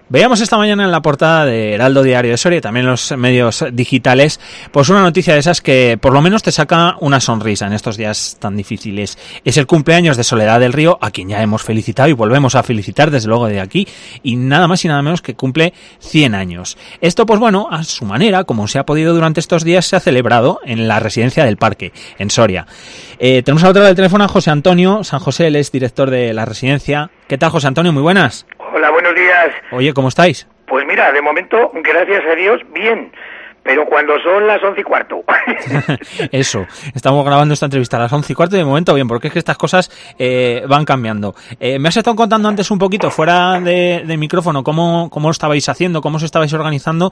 Veíamos esta mañana en la portada de Heraldo Diario de Soria y también en los medios digitales, pues una noticia de esas que por lo menos te saca una sonrisa en estos días tan difíciles. Es el cumpleaños de Soledad del Río, a quien ya hemos felicitado y volvemos a felicitar desde luego de aquí, y nada más y nada menos que cumple 100 años. Esto, pues bueno, a su manera, como se ha podido durante estos días, se ha celebrado en la residencia del Parque, en Soria. Tenemos a otro lado del teléfono a José Antonio San José, él es director de la residencia. ¿Qué tal, José Antonio? Muy buenas. Hola, buenos días. Oye, ¿cómo estáis? Pues mira, de momento, gracias a Dios, bien. Pero cuando son las 11:15. Eso, estamos grabando esta entrevista a las 11:15 y de momento bien, porque es que estas cosas van cambiando. Me has estado contando antes un poquito, fuera de micrófono, cómo lo estabais haciendo, cómo os estabais organizando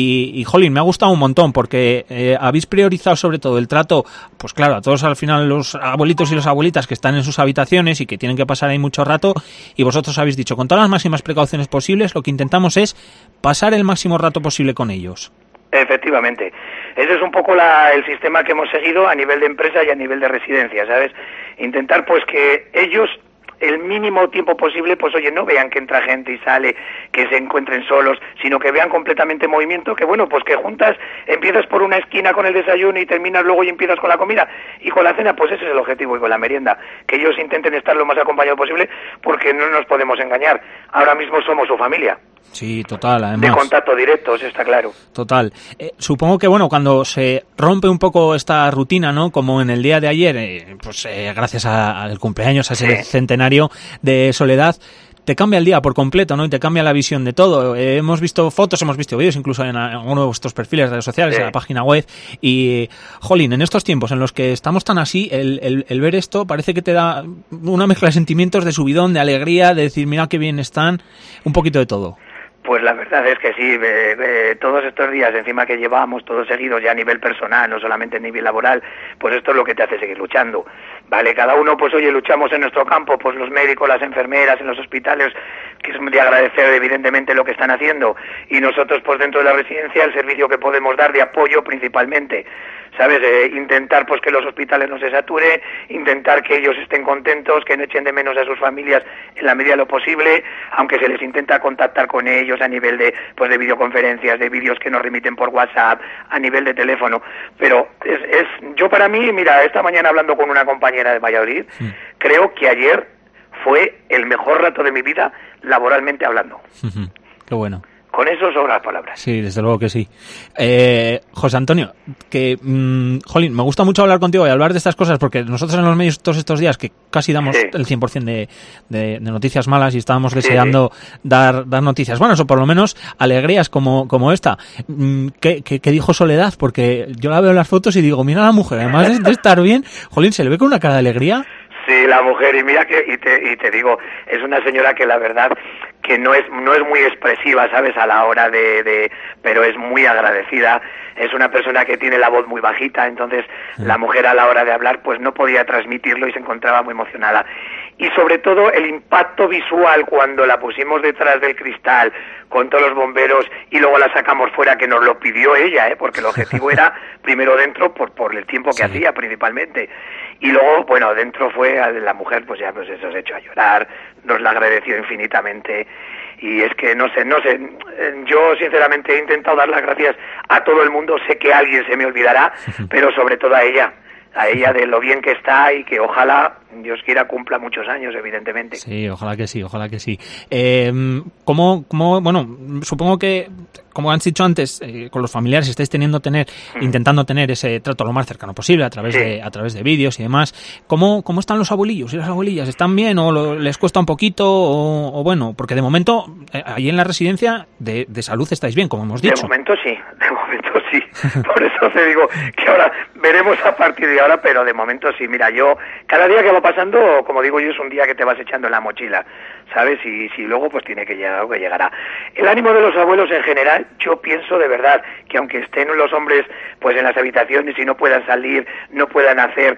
y jolín, me ha gustado un montón, porque habéis priorizado sobre todo el trato, pues claro, a todos al final los abuelitos y las abuelitas que están en sus habitaciones y que tienen que pasar ahí mucho rato, y vosotros habéis dicho, con todas las máximas precauciones posibles, lo que intentamos es pasar el máximo rato posible con ellos. Efectivamente. Ese es un poco el sistema que hemos seguido a nivel de empresa y a nivel de residencia, ¿sabes? Intentar pues que ellos el mínimo tiempo posible, pues oye, no vean que entra gente y sale, que se encuentren solos, sino que vean completamente movimiento, que bueno, pues que juntas, empiezas por una esquina con el desayuno y terminas luego y empiezas con la comida, y con la cena, pues ese es el objetivo, y con la merienda, que ellos intenten estar lo más acompañados posible, porque no nos podemos engañar, ahora mismo somos su familia. Sí, total, además. De contacto directo, eso está claro. Total. Supongo que, bueno, cuando se rompe un poco esta rutina, ¿no? Como en el día de ayer, gracias al cumpleaños, a ese centenario de Soledad, te cambia el día por completo, ¿no? Y te cambia la visión de todo. Hemos visto fotos, hemos visto vídeos, incluso en alguno de vuestros perfiles de redes sociales, en la página web. Y, jolín, en estos tiempos en los que estamos tan así, el ver esto parece que te da una mezcla de sentimientos, de subidón, de alegría, de decir, mira qué bien están, un poquito de todo. Pues la verdad es que sí, todos estos días encima que llevamos todos seguidos ya a nivel personal, no solamente a nivel laboral, pues esto es lo que te hace seguir luchando, ¿vale? Cada uno, pues oye, luchamos en nuestro campo, pues los médicos, las enfermeras, en los hospitales, que es de agradecer evidentemente lo que están haciendo, y nosotros pues dentro de la residencia el servicio que podemos dar de apoyo principalmente, ¿sabes? Intentar pues que los hospitales no se saturen, intentar que ellos estén contentos, que no echen de menos a sus familias en la medida de lo posible, aunque se les intenta contactar con ellos a nivel de de videoconferencias, de vídeos que nos remiten por WhatsApp, a nivel de teléfono, pero yo para mí, mira, esta mañana hablando con una compañera de Valladolid, creo que ayer fue el mejor rato de mi vida laboralmente hablando. Qué bueno. Con eso sobran las palabras. Sí, desde luego que sí. José Antonio, que jolín, me gusta mucho hablar contigo y hablar de estas cosas, porque nosotros en los medios todos estos días que casi damos el 100% de noticias malas y estábamos deseando dar noticias buenas o por lo menos alegrías como esta. ¿Qué dijo Soledad? Porque yo la veo en las fotos y digo, mira a la mujer, además de estar bien, jolín, se le ve con una cara de alegría. Sí, la mujer, y mira que y te digo, es una señora que la verdad que no es muy expresiva, ¿sabes? A la hora pero es muy agradecida, es una persona que tiene la voz muy bajita, entonces la mujer a la hora de hablar pues no podía transmitirlo y se encontraba muy emocionada. Y sobre todo el impacto visual cuando la pusimos detrás del cristal con todos los bomberos y luego la sacamos fuera, que nos lo pidió ella, porque el objetivo era primero dentro por el tiempo que hacía principalmente, y luego bueno, dentro fue la mujer, pues ya pues eso se echó a llorar, nos la agradeció infinitamente. Y es que no sé, yo sinceramente he intentado dar las gracias a todo el mundo, sé que alguien se me olvidará, pero sobre todo a ella de lo bien que está y que ojalá, Dios quiera, cumpla muchos años, evidentemente. Sí, ojalá que sí. Bueno, supongo que, como han dicho antes, con los familiares estáis intentando tener ese trato lo más cercano posible a través de vídeos y demás. ¿Cómo están los abuelillos y las abuelillas? ¿Están bien o les cuesta un poquito? O bueno, porque de momento, ahí en la residencia de salud estáis bien, como hemos dicho. De momento sí. Por eso te digo que ahora veremos a partir de ahora, pero de momento sí. Mira, yo, cada día que va pasando, como digo yo, es un día que te vas echando en la mochila, ¿sabes? Y si luego pues tiene que llegar algo que llegará. El ánimo de los abuelos en general, yo pienso de verdad que aunque estén los hombres pues en las habitaciones y no puedan salir, no puedan hacer,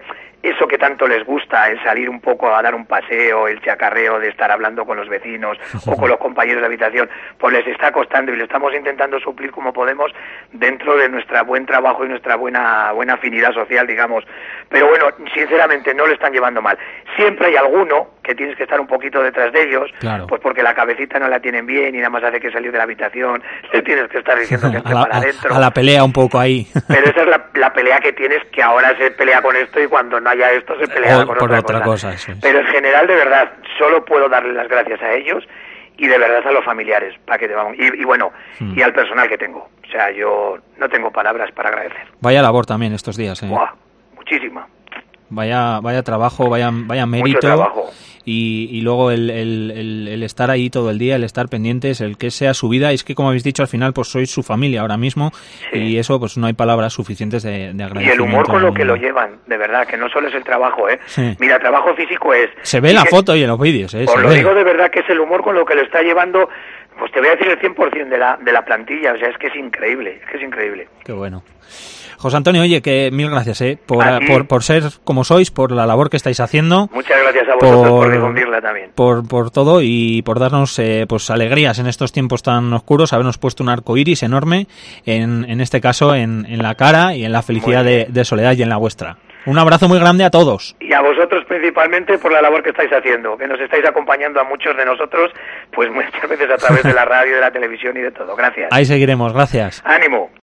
eso que tanto les gusta, el salir un poco a dar un paseo, el chacarreo de estar hablando con los vecinos o con los compañeros de habitación, pues les está costando y le estamos intentando suplir como podemos dentro de nuestro buen trabajo y nuestra buena afinidad social, digamos. Pero bueno, sinceramente no lo están llevando mal. Siempre hay alguno que tienes que estar un poquito detrás de ellos, claro, pues porque la cabecita no la tienen bien y nada más hace que salir de la habitación, le tienes que estar diciendo que esté para adentro. A la pelea un poco ahí. Pero esa es la pelea que tienes, que ahora se pelea con esto y cuando no haya esto se pelea con otra cosa. Eso es. Pero en general, de verdad, solo puedo darle las gracias a ellos y de verdad a los familiares, para que te vamos, y bueno, y al personal que tengo. O sea, yo no tengo palabras para agradecer. Vaya labor también estos días, Buah, muchísima. Vaya trabajo, vaya mérito. Mucho trabajo. Y luego el estar ahí todo el día, el estar pendientes, el que sea su vida. Y es que, como habéis dicho, al final pues sois su familia ahora mismo, sí. Y eso pues no hay palabras suficientes de agradecimiento. Y el humor con lo que lo llevan, de verdad, que no solo es el trabajo, Sí. Mira, trabajo físico es... Se ve la foto y en los vídeos, Os lo digo de verdad, que es el humor con lo que lo está llevando, pues te voy a decir el 100% de la plantilla, o sea, es que es increíble, Qué bueno. José Antonio, oye, que mil gracias por ser como sois, por la labor que estáis haciendo. Muchas gracias a vosotros por difundirla también. Por todo y por darnos pues alegrías en estos tiempos tan oscuros, habernos puesto un arco iris enorme, en este caso en la cara y en la felicidad de Soledad y en la vuestra. Un abrazo muy grande a todos. Y a vosotros principalmente por la labor que estáis haciendo, que nos estáis acompañando a muchos de nosotros, pues muchas veces a través de la radio, de la televisión y de todo. Gracias. Ahí seguiremos, gracias. Ánimo.